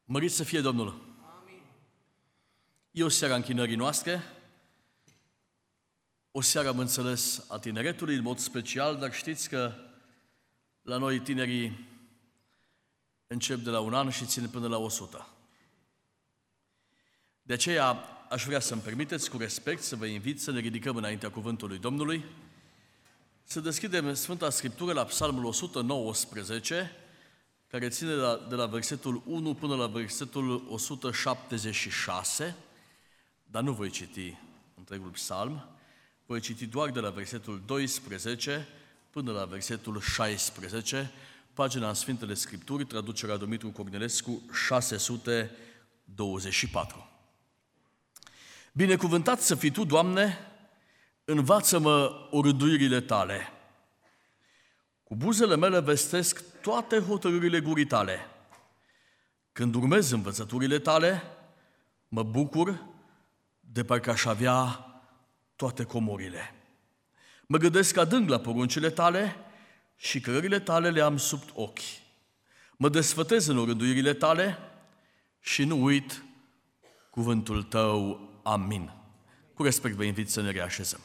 Mărit să fie Domnul! Amin. E o seară a închinării noastre, o seară, am înțeles, a tineretului în mod special, dar știți că la noi tinerii încep de la 1 an și țin până la 100. De aceea aș vrea să-mi permiteți, cu respect, să vă invit să ne ridicăm înaintea cuvântului Domnului, să deschidem Sfânta Scriptură la Psalmul 119, care ține de la versetul 1 până la versetul 176, dar nu voi citi întregul psalm, voi citi doar de la versetul 12 până la versetul 16, pagina în Sfintele Scripturi, traducerea Dumitru Cornelescu, 624. Binecuvântat să fii Tu, Doamne, învață-mă orânduirile Tale. Cu buzele mele vestesc toate hotărârile gurii Tale. Când urmez învățăturile Tale, mă bucur de parcă aș avea toate comorile. Mă gândesc adânc la poruncile Tale și cărările Tale le am sub ochi. Mă desfătez în orânduirile Tale și nu uit cuvântul Tău. Amin. Cu respect vă invit să ne reașezăm.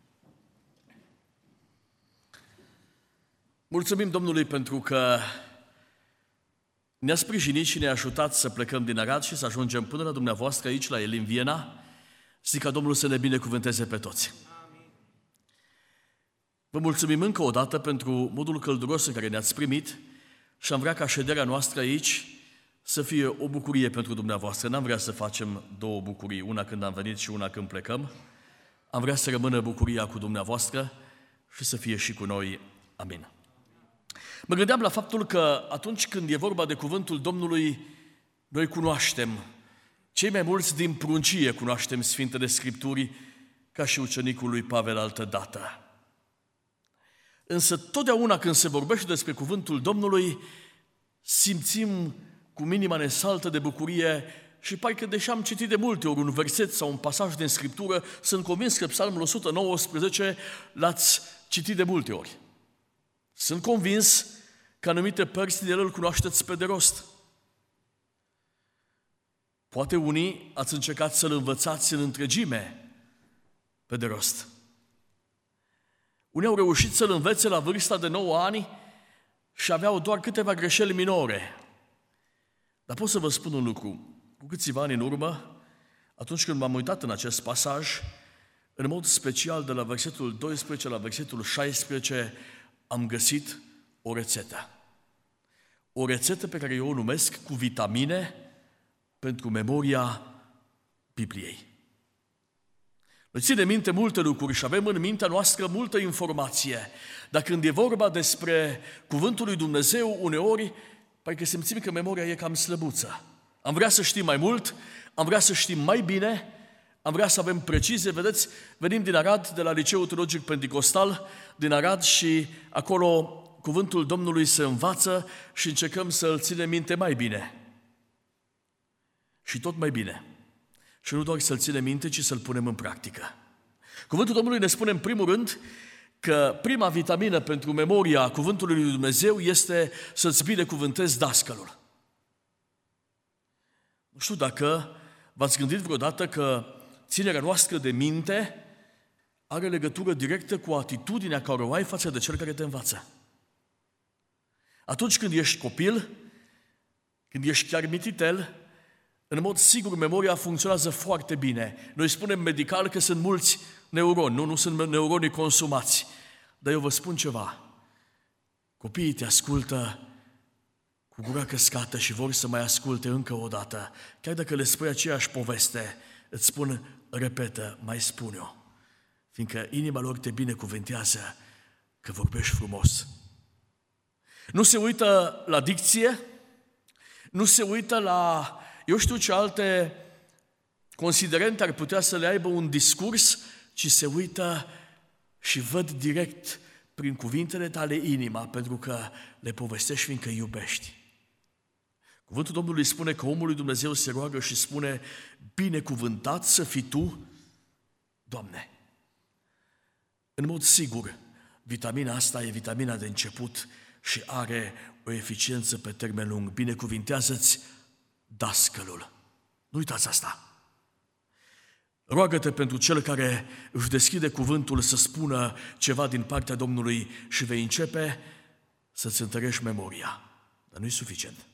Mulțumim Domnului pentru că ne-a sprijinit și ne-a ajutat să plecăm din Arad și să ajungem până la dumneavoastră aici, la Elim Viena. Zic ca Domnul să ne binecuvânteze pe toți. Amin. Vă mulțumim încă o dată pentru modul călduros în care ne-ați primit și am vrea ca șederea noastră aici să fie o bucurie pentru dumneavoastră. N-am vrea să facem două bucurii, una când am venit și una când plecăm. Am vrea să rămână bucuria cu dumneavoastră și să fie și cu noi. Amin. Mă gândeam la faptul că atunci când e vorba de cuvântul Domnului, noi cunoaștem, cei mai mulți din pruncie cunoaștem Sfintele Scripturi, ca și ucenicul lui Pavel altădată. Însă totdeauna când se vorbește despre cuvântul Domnului, simțim cu minima nesaltă de bucurie și parcă deși am citit de multe ori un verset sau un pasaj din Scriptură, sunt convins că Psalmul 119 l-ați citit de multe ori. Sunt convins că anumite părți din el îl cunoașteți pe de rost. Poate unii ați încercat să-l învățați în întregime pe de rost. Unii au reușit să-l învețe la vârsta de 9 ani și aveau doar câteva greșeli minore. Dar pot să vă spun un lucru. Cu câțiva ani în urmă, atunci când m-am uitat în acest pasaj, în mod special de la versetul 12 la versetul 16, am găsit o rețetă. O rețetă pe care eu o numesc cu vitamine pentru memoria Bibliei. Noi ținem minte multe lucruri și avem în mintea noastră multă informație, dar când e vorba despre cuvântul lui Dumnezeu, uneori, parcă simțim că memoria e cam slăbuță. Am vrea să știm mai mult, am vrea să știm mai bine, am vrea să avem precizie. Vedeți, venim din Arad, de la Liceul Teologic Pentecostal din Arad și acolo cuvântul Domnului se învață și încercăm să-l ținem minte mai bine. Și tot mai bine. Și nu doar să-l ținem minte, ci să-l punem în practică. Cuvântul Domnului ne spune în primul rând că prima vitamină pentru memoria cuvântului lui Dumnezeu este să-ți binecuvântezi dascălul. Nu știu dacă v-ați gândit vreodată că ținerea noastră de minte are legătură directă cu atitudinea care o ai față de cel care te învață. Atunci când ești copil, când ești chiar mititel, în mod sigur memoria funcționează foarte bine. Noi spunem medical că sunt mulți neuroni, nu sunt neuronii consumați. Dar eu vă spun ceva. Copiii te ascultă cu gura căscată și vor să mai asculte încă o dată. Chiar dacă le spui aceeași poveste, îți spun, repetă, mai spune-o. Fiindcă inima lor te binecuvântează că vorbești frumos. Nu se uită la dicție, nu se uită la, eu știu ce alte considerente ar putea să le aibă un discurs, ci se uită și văd direct prin cuvintele tale inima, pentru că le povestești fiindcă iubești. Cuvântul Domnului spune că omul lui Dumnezeu se roagă și spune, binecuvântat să fii Tu, Doamne. În mod sigur, vitamina asta e vitamina de început și are o eficiență pe termen lung. Binecuvintează-ți dascălul. Nu uitați asta. Roagă-te pentru cel care își deschide cuvântul să spună ceva din partea Domnului și vei începe să-ți întărești memoria. Dar nu e suficient.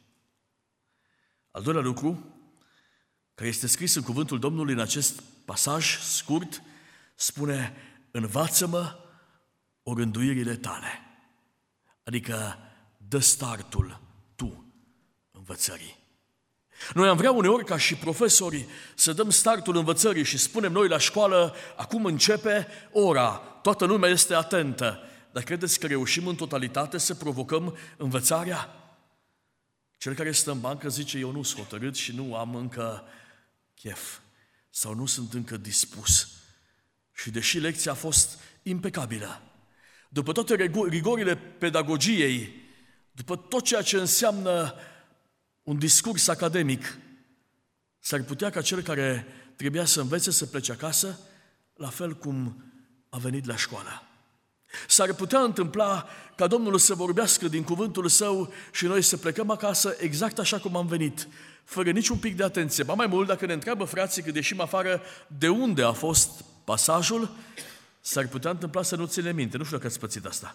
Al doilea lucru, care este scris în cuvântul Domnului în acest pasaj scurt, spune: învață-mă orânduirile tale. Adică dă startul tu învățării. Noi am vrea uneori ca și profesori să dăm startul învățării și spunem noi la școală: acum începe ora, toată lumea este atentă. Dar credeți că reușim în totalitate să provocăm învățarea? Cel care stă în bancă zice: eu nu sunt hotărât și nu am încă chef sau nu sunt încă dispus. Și deși lecția a fost impecabilă, după toate rigorile pedagogiei, după tot ceea ce înseamnă un discurs academic, s-ar putea ca cel care trebuia să învețe să plece acasă, la fel cum a venit la școală. S-ar putea întâmpla ca Domnul să vorbească din cuvântul Său și noi să plecăm acasă exact așa cum am venit, fără niciun pic de atenție. Ba mai mult, dacă ne întreabă frații când ieșim afară de unde a fost pasajul, s-ar putea întâmpla să nu ține minte. Nu știu dacă ați pățit asta.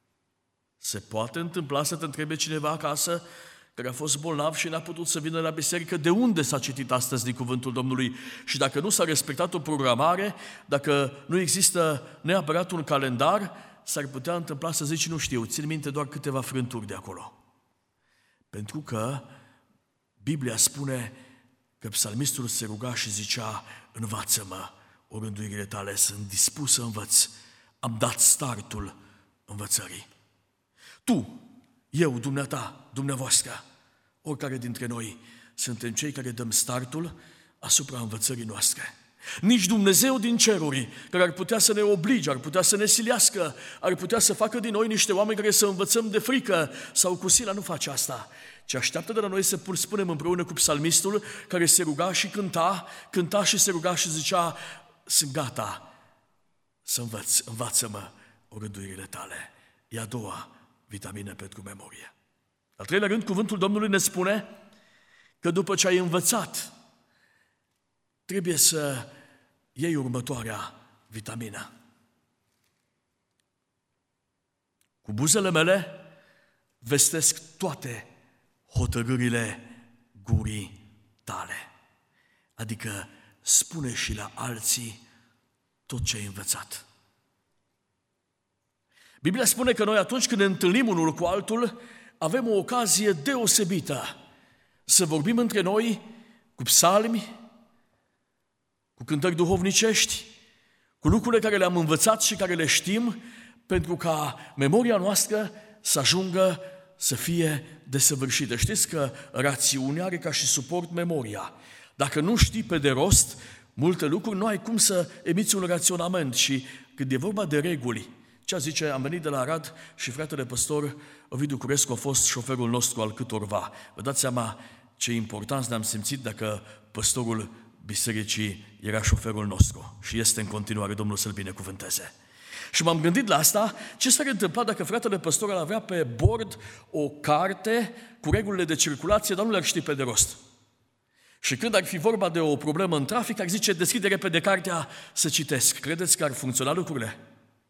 Se poate întâmpla să te întrebe cineva acasă care a fost bolnav și n-a putut să vină la biserică, de unde s-a citit astăzi din cuvântul Domnului. Și dacă nu s-a respectat o programare, dacă nu există neapărat un calendar, s-ar putea întâmpla să zici: nu știu, țin minte doar câteva frânturi de acolo. Pentru că Biblia spune că psalmistul se ruga și zicea: învață-mă orânduirile tale, sunt dispus să învăț, am dat startul învățării. Tu, eu, dumneata, dumneavoastră, oricare dintre noi, suntem cei care dăm startul asupra învățării noastre. Nici Dumnezeu din ceruri, care ar putea să ne oblige, ar putea să ne silească, ar putea să facă din noi niște oameni care să învățăm de frică sau cu sila, nu face asta. Ce așteaptă de la noi să spunem împreună cu psalmistul, care se ruga și cânta și se ruga și zicea: sunt gata să învăț, învață-mă orânduirile tale. E a doua vitamină pentru memorie. Al treilea rând, cuvântul Domnului ne spune că după ce ai învățat, trebuie să iei următoarea vitamină. Cu buzele mele vestesc toate hotărârile gurii tale. Adică spune și la alții tot ce ai învățat. Biblia spune că noi atunci când ne întâlnim unul cu altul, avem o ocazie deosebită să vorbim între noi cu psalmi, cu cântări duhovnicești, cu lucrurile care le-am învățat și care le știm, pentru ca memoria noastră să ajungă să fie desăvârșită. Știți că rațiunea are ca și suport memoria. Dacă nu știi pe de rost multe lucruri, nu ai cum să emiți un raționament. Și când e vorba de reguli, ce zice, am venit de la Arad și fratele păstor Ovidiu Curescu a fost șoferul nostru al câtorva. Vă dați seama ce important ne-am simțit dacă păstorul bisericii era șoferul nostru și este în continuare, Domnul să-l binecuvânteze. Și m-am gândit la asta, ce s-ar întâmpla dacă fratele păstor ar avea pe bord o carte cu regulile de circulație, dar nu le-ar ști pe de rost. Și când ar fi vorba de o problemă în trafic, ar zice: deschide repede cartea să citesc. Credeți că ar funcționa lucrurile?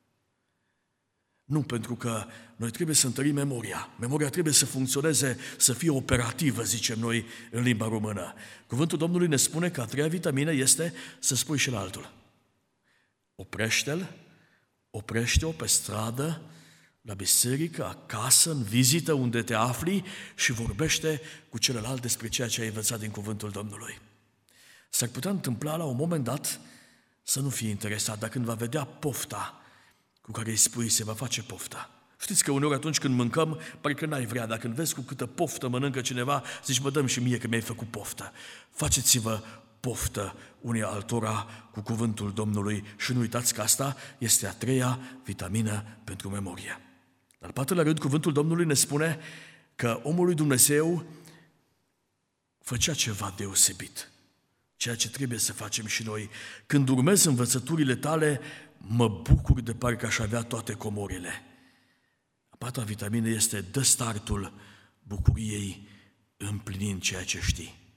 Nu, pentru că noi trebuie să întărim memoria. Memoria trebuie să funcționeze, să fie operativă, zicem noi în limba română. Cuvântul Domnului ne spune că a treia vitamină este să spui și la altul. Oprește-o pe stradă, la biserică, acasă, în vizită, unde te afli și vorbește cu celălalt despre ceea ce ai învățat din cuvântul Domnului. S-ar putea întâmpla la un moment dat să nu fie interesat, dar când va vedea pofta cu care îi spui, se va face pofta. Știți că uneori atunci când mâncăm, parcă n-ai vrea, dar când vezi cu câtă poftă mănâncă cineva, zici: mă, dăm și mie că mi-ai făcut poftă. Faceți-vă poftă unii altora cu cuvântul Domnului și nu uitați că asta este a treia vitamină pentru memorie. Al patrulea rând, cuvântul Domnului ne spune că omul lui Dumnezeu făcea ceva deosebit, ceea ce trebuie să facem și noi. Când urmez învățăturile tale, mă bucur de parcă aș avea toate comorile. A patra vitamină este: dă startul bucuriei împlinind ceea ce știi.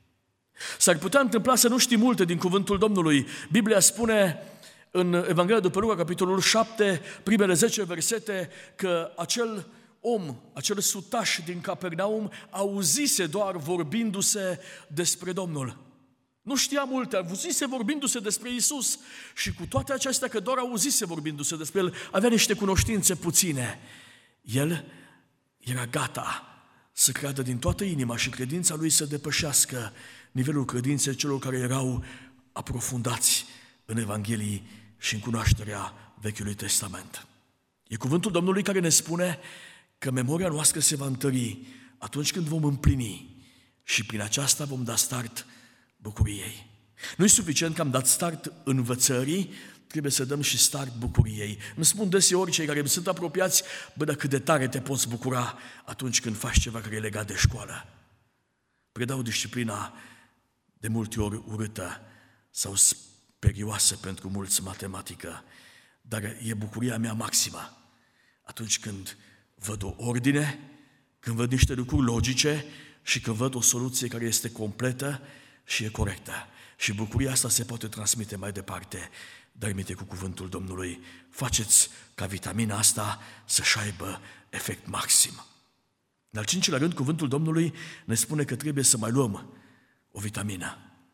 S-ar putea întâmpla să nu știi multe din cuvântul Domnului. Biblia spune în Evanghelia după Luca, capitolul 7, primele 10 versete, că acel om, acel sutaș din Capernaum, auzise doar vorbindu-se despre Domnul. Nu știa multe, auzise vorbindu-se despre Iisus și cu toate acestea că doar auzise vorbindu-se despre El, avea niște cunoștințe puține. El era gata să creadă din toată inima și credința lui să depășească nivelul credinței celor care erau aprofundați în Evanghelii și în cunoașterea Vechiului Testament. E cuvântul Domnului care ne spune că memoria noastră se va întări atunci când vom împlini și prin aceasta vom da start bucuriei. Nu e suficient că am dat start învățării, trebuie să dăm și start bucuriei. Îmi spun deseori cei care îmi sunt apropiați, dar cât de tare te poți bucura atunci când faci ceva care e legat de școală. Predau disciplina de multe ori urâtă sau sperioasă pentru mulți matematică, dar e bucuria mea maximă atunci când văd o ordine, când văd niște lucruri logice și când văd o soluție care este completă și e corectă. Și bucuria asta se poate transmite mai departe, dar minte cu cuvântul Domnului, faceți ca vitamina asta să-și aibă efect maxim. În al cincilea rând, cuvântul Domnului ne spune că trebuie să mai luăm o vitamină.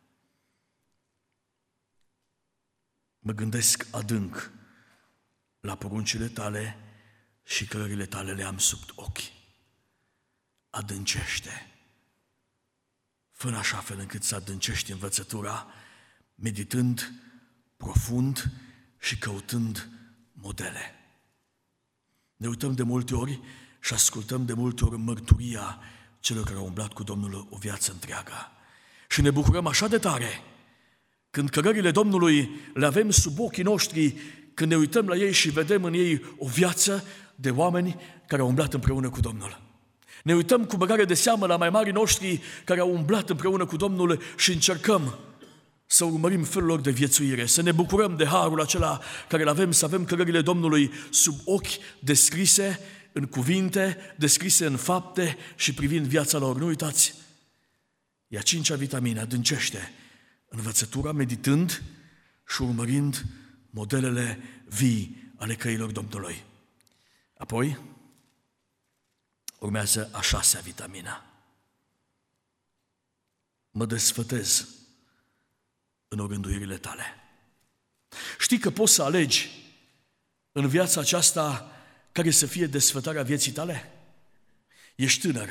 Mă gândesc adânc la poruncile tale și cărările tale le am sub ochi. Adâncește. Fă în așa fel încât să adâncești învățătura, meditând profund și căutând modele. Ne uităm de multe ori și ascultăm de multe ori mărturia celor care au umblat cu Domnul o viață întreagă. Și ne bucurăm așa de tare când cărările Domnului le avem sub ochii noștri, când ne uităm la ei și vedem în ei o viață de oameni care au umblat împreună cu Domnul. Ne uităm cu băgare de seamă la mai marii noștri care au umblat împreună cu Domnul și încercăm să urmărim felul lor de viețuire, să ne bucurăm de harul acela care îl avem, să avem cărările Domnului sub ochi descrise în cuvinte, descrise în fapte și privind viața lor. Nu uitați, e a cincea vitamină, adâncește învățătura, meditând și urmărind modelele vii ale căilor Domnului. Apoi urmează a șasea vitamină. Mă desfătez în orânduirile tale. Știi că poți să alegi în viața aceasta care să fie desfătarea vieții tale? Ești tânăr.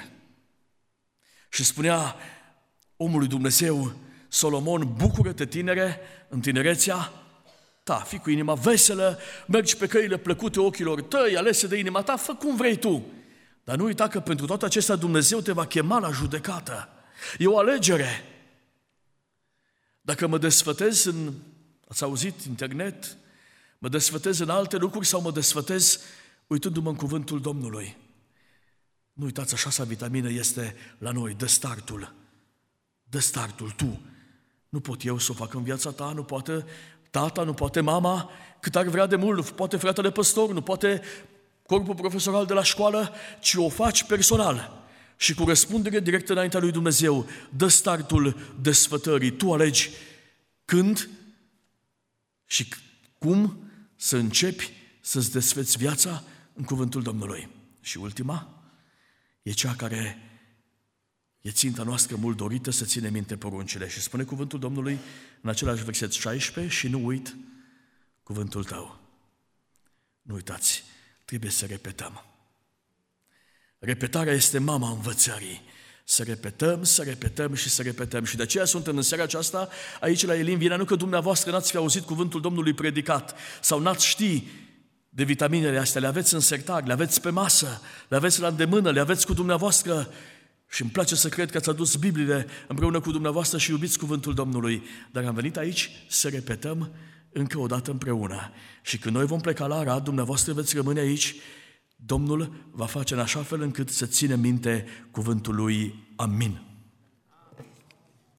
Și spunea omul lui Dumnezeu, Solomon, bucură-te, tinere, în tinerețea ta, fii cu inima veselă, mergi pe căile plăcute ochilor tăi, alese de inima ta, fă cum vrei tu. Dar nu uita că pentru toate acestea Dumnezeu te va chema la judecată. E o alegere. Dacă mă desfătez în, ați auzit, internet, mă desfătez în alte lucruri sau mă desfătez uitându-mă în cuvântul Domnului. Nu uitați, a șasea vitamină este la noi, dă startul. Dă startul tu. Nu pot eu să o fac în viața ta, nu poate tata, nu poate mama, cât ar vrea de mult, nu poate fratele păstor, nu poate corpul profesoral de la școală, ci o faci personal și cu răspundere directă înaintea lui Dumnezeu. Dă startul desfătării. Tu alegi când și cum să începi să-ți desfăți viața în cuvântul Domnului. Și ultima e cea care e ținta noastră mult dorită, să ținem minte poruncile. Și spune cuvântul Domnului în același verset 16, și nu uit cuvântul tău. Nu uitați, trebuie să repetăm. Repetarea este mama învățării. Să repetăm, să repetăm și să repetăm. Și de aceea suntem în seara aceasta aici la Elim Viena, nu că dumneavoastră n-ați fi auzit cuvântul Domnului predicat sau n-ați ști de vitaminele astea, le aveți în sertar, le aveți pe masă, le aveți la îndemână, le aveți cu dumneavoastră. Și îmi place să cred că ați adus Bibliile împreună cu dumneavoastră și iubiți cuvântul Domnului. Dar am venit aici să repetăm încă o dată împreună. Și când noi vom pleca la Arad, dumneavoastră veți rămâne aici, Domnul va face în așa fel încât să ținem minte cuvântul lui. Amin.